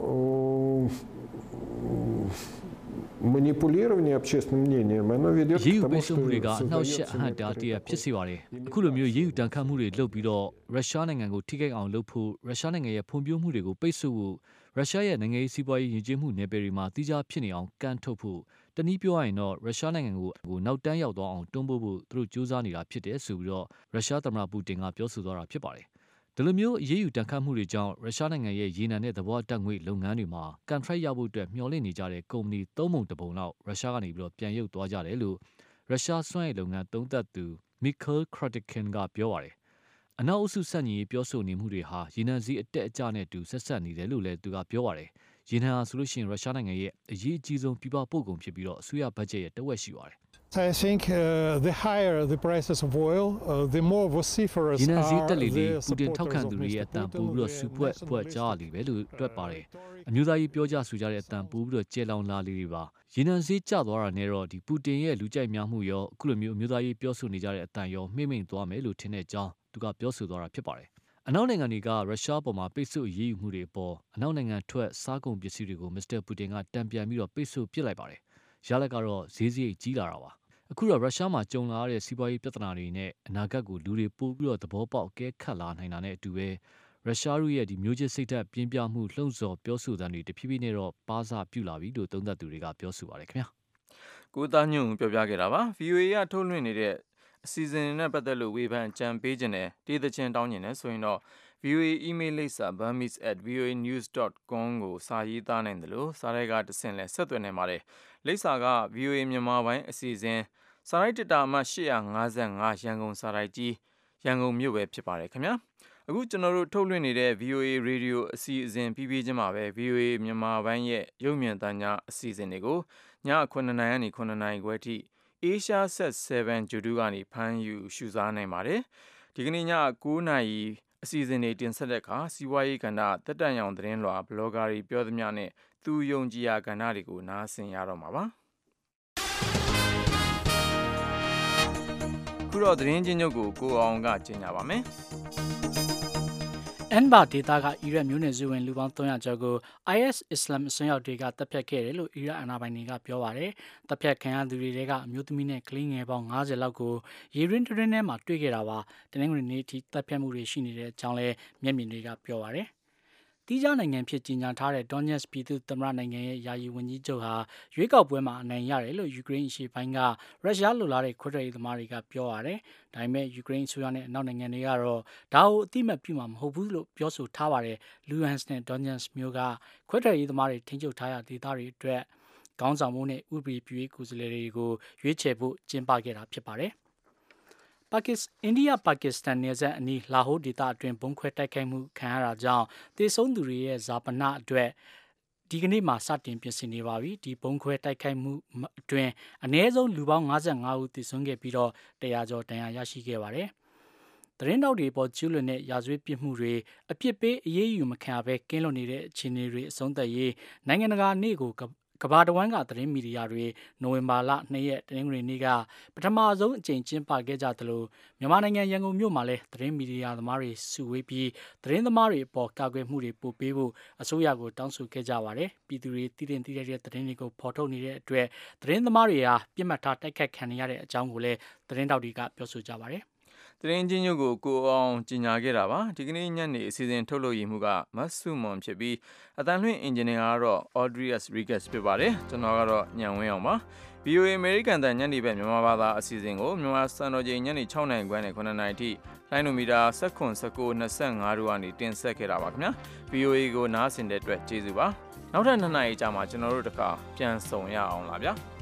манипулирование общественным мнением оно ведет к тому что ရေယူပိတ်ဆို့မှုတွေကအနှောက်အယှက်အဟန့်တားတရားဖြစ်စေပါတယ်အခုလိုမျိုးရေယူတန်ခတ်မှုတွေလုပ်ပြီးတော့ရုရှားနိုင်ငံကိုထိခိုက်အောင်လုပ်ဖို့ရုရှားနိုင်ငံရဲ့ဖွံ့ဖြိုးမှုတွေကိုပိတ်ဆို့ဖို့ရုရှားရဲ့နိုင်ငံရေးစီးပွားရေးယဉ်ကျေးမှုနယ်ပယ်တွေမှာတိကျဖြစ်နေအောင်ကန်ထုတ်ဖို့တနည်းပြောရရင်တော့ရုရှားနိုင်ငံကိုနောက်တန်းရောက်သွားအောင်တွန်းပို့ဖို့သူတို့ကြိုးစားနေတာဖြစ်တယ်ဆိုပြီးတော့ရုရှားသမ္မတပူတင်ကပြောဆိုသွားတာဖြစ်ပါတယ်ဒီလိုမျိုးအရေးယူတန်ခတ်မှုတွေကြောင့်ရုရှားနိုင်ငံရဲ့ရေနံနဲ့သဘောတက်ငွေလုပ်ငန်းတွေမှာကန်ထရိုက်ရဖို့အတွက်မျှော်လင့်နေကြတဲ့ကုမ္ပဏီ၃ပုံတစ်ပုံလောက်ရုရှားကနေပြီးတော့ပြန်ရုပ်သွားကြတယ်လို့ရုရှားစွမ်းရည်လုပ်ငန်းသုံးသပ်သူ Mikhail Kropotkin ကပြောပါတယ်။အနောက်အုပ်စုစက်ညီပြောဆိုနေမှုတွေဟာရေနံစည်းအတက်အကျနဲ့တူဆက်ဆက်နေတယ်လို့လည်းသူကပြောပါတယ်။ရေနံဟာဆိုလို့ရှိရင်ရုရှားနိုင်ငံရဲ့အရေးအကြီးဆုံးပြည်ပပို့ကုန်ဖြစ်ပြီးတော့အစိုးရဘတ်ဂျက်ရဲ့တဝက်ရှိပါတယ် I think the higher the prices of oil, the more vociferous are the Putin ထောက်ခံသူတွေရဲ့အတန်ပိုပြီးတော့စူပွက်ကြားလိပဲလို့တွက်ပါတယ်။အမျိုးသားရေးပြောကြဆိုကြတဲ့အတန်ပိုပြီးတော့ကျဲလောင်လာလေးတွေပါ။ရေနံဈေးကျသွားတာနဲ့တော့ဒီပူတင်ရဲ့လူကြိုက်များမှုရောအခုလိုမျိုးအမျိုးသားရေးပြောဆိုနေကြတဲ့အတန်ရောမှိမ့်သွားမယ်လို့ထင်တဲ့အကြောင်းသူကပြောဆိုသွားတာဖြစ်ပါတယ်။အနောက်နိုင်ငံတွေကရုရှားပေါ်မှာပိတ်ဆို့အရေးယူမှုတွေပေါ်အနောက်နိုင်ငံထွက်စားကုန်ပစ္စည်းတွေကိုမစ္စတာပူတင်ကတံပြန်ပြီးတော့ပိတ်ဆို့ပစ်လိုက်ပါတယ်။ရလဒ်ကတော့ဈေးကြီးလာတာပါ။အခုတော့ရုရှားမှာကြုံလာတဲ့စီးပွားရေးပြဿနာတွေနဲ့အနာဂတ်ကိုလူတွေပို့ပြီးတော့သဘောပေါက်ကဲခတ်လာနိုင်တာနဲ့အတူပဲရုရှားရဲ့ဒီမျိုးချစ်စိတ်ဓာတ်ပြင်းပြမှုလှုံ့ဆော်ပြောဆိုတဲ့တွေတဖြည်းဖြည်းနဲ့တော့ပါစာပြုလာပြီလို့သုံးသပ်သူတွေကပြောဆိုပါတယ်ခင်ဗျာကိုသားညွန့်ပြောပြခဲ့တာပါ VOA ကထုတ်လွှင့်နေတဲ့အစီအစဉ်နဲ့ပတ်သက်လို့ဝေဖန်ကြံပေးခြင်းနဲ့တည်သချင်းတောင်းခြင်းနဲ့ဆိုရင်တော့ VOA email လိပ်စာ burmese@voanews.com ကိုစာရေးသားနိုင်တယ်လို့စာရိုက်ကတဆင့်လဲဆက်သွယ်နိုင်ပါတယ်လိပ်စာက VOA မြန်မာပိုင်းအစီအစဉ်စာရိုက်တတာမှ855ရန်ကုန်စာရိုက်ကြီးရန်ကုန်မြို့ပဲဖြစ်ပါတယ်ခင်ဗျာအခုကျွန်တော်တို့ထုတ်လွှင့်နေတဲ့ VOA Radio အစီအစဉ်ပြီးချင်းမှာပဲ VOA မြန်မာပိုင်းရဲ့ရုပ်မြင်သံကြားအစီအစဉ်တွေကိုည9:00နာရီကနေ9:00နာရီခွဲထိ Asia Set 7 Judu ကနေဖမ်းယူရှုစားနိုင်ပါတယ်ဒီကနေ့ည9:00နာရီအစီအစဉ်တွေတင်ဆက်တဲ့အခါစီးပွားရေးကဏ္ဍတက်တန့်ရောင်သတင်းလွှာဘလော့ဂါတွေပြောသမျှနဲ့သူယုံကြည်ရာကဏ္ဍတွေကိုနားဆင်ရတော့မှာပါခုတော့သတင်းချင်းချုပ်ကိုအောင်ကကျင်းကြပါမယ်အန်ဘာဒေတာကအီရတ်မျိုးနွယ်စုဝင်လူပေါင်း300ကျော်ကို IS အစ္စလာမ်အစွန်းရောက်တွေကတပ်ဖြတ်ခဲ့တယ်လို့အီရတ်အာဏာပိုင်တွေကပြောပါတယ်။တပ်ဖြတ်ခံရသူတွေထဲကအမျိုးသမီးနဲ့ကလေးငယ်ပေါင်း50လောက်ကိုရေရင်းတွင်းထဲမှာတွေ့ခဲ့တာပါ။တနင်္ဂနွေနေ့ထိတပ်ဖြတ်မှုတွေရှိနေတဲ့အကြောင်းလည်းမျက်မြင်တွေကပြောပါတယ်။တီးခြားနိုင်ငံဖြစ်ကြီးညာထားတဲ့ Donetsk ပြည်သူ့သမ္မတနိုင်ငံရဲ့ယာယီဝန်ကြီးချုပ်ဟာရွေးကောက်ပွဲမှာအနိုင်ရတယ်လို့ယူကရိန်းအရှေ့ပိုင်းကရုရှားလိုလားတဲ့ခွဲထွက်ရေးသမားတွေကပြောရတယ်။ဒါပေမဲ့ယူကရိန်းအစိုးရနဲ့အနောက်နိုင်ငံတွေကတော့ဒါကိုအတိမတ်ပြုမှာမဟုတ်ဘူးလို့ပြောဆိုထားပါတယ်။ Luhansk နဲ့ Donetsk မြို့ကခွဲထွက်ရေးသမားတွေထိန်းချုပ်ထားရာဒေသတွေအတွက်ခေါင်းဆောင်မှုနဲ့ဥပဒေပြုရေးကိုယ်စားလှယ်တွေကိုရွေးချယ်ဖို့ကျင်းပခဲ့တာဖြစ်ပါတယ်။အိန္ဒိယပါကစ္စတန်နယ်စပ်အနီးလာဟိုဒေသအတွင်းဘုံခွဲတိုက်ခိုက်မှုခံရတာကြောင့်တေဆုံးသူတွေရဲ့ဇာပနအတွက်ဒီကနေ့မှစတင်ပြင်ဆင်နေပါပြီဒီဘုံခွဲတိုက်ခိုက်မှုအတွင်းအနည်းဆုံးလူပေါင်း55ဦးသေဆုံးခဲ့ပြီးတော့100ကျော်ဒဏ်ရာရရှိခဲ့ပါတယ်သတင်းတောက်တွေပေါ်ကျူးလွန်တဲ့ရာဇဝတ်ပြစ်မှုတွေအပြစ်ပေးအရေးယူမခံဘဲကင်းလွတ်နေတဲ့အခြေအနေတွေအဆုံးသတ်ရေးနိုင်ငံတကာနေ့ကိုကမ္ဘာတဝန်းကသတင်းမီဒီယာတွေနိုဝင်ဘာလ2ရက်တနင်္ဂနွေနေ့ကပထမဆုံးအကြိမ်ကျင်းပခဲ့ကြသလိုမြန်မာနိုင်ငံရန်ကုန်မြို့မှာလည်းသတင်းမီဒီယာသမားတွေစုဝေးပြီးသတင်းသမားတွေအပေါ်ကာကွယ်မှုတွေပို့ပေးဖို့အစိုးရကိုတောင်းဆိုခဲ့ကြပါတယ်ပြည်သူတွေတည်တဲ့သတင်းတွေကိုဖော်ထုတ်နေတဲ့အတွက်သတင်းသမားတွေဟာပြစ်မှတ်ထားတိုက်ခတ်ခံရတဲ့အကြောင်းကိုလည်းသတင်းတောက်တွေကပြောဆိုကြပါတယ်သတင်းချင်းညို့ကိုအောင်ကြီးညာခဲ့တာပါဒီကနေ့ညနေအစီအစဉ်ထုတ်လို့ရမှုကမတ်ဆုမွန်ဖြစ်ပြီးအတန်လွှင့်အင်ဂျင်နီယာကတော့ Audrius Rigas ဖြစ်ပါတယ်ကျွန်တော်ကတော့ညံဝင်းအောင်ပါ VOA American တန်ညနေဘက်မြန်မာဘာသာအစီအစဉ်ကိုမြန်မာစံတော်ချိန်ညနေ6နာရီခွဲနဲ့9နာရီထိလိုင်းနိုမီတာ19 19 25တို့ကနေတင်ဆက်ခဲ့တာပါခင်ဗျာ VOA ကိုနားဆင်တဲ့အတွက်ကျေးဇူးပါနောက်ထပ်2နာရီကြာမှကျွန်တော်တို့တခါပြန်ဆုံရအောင်လားဗျာ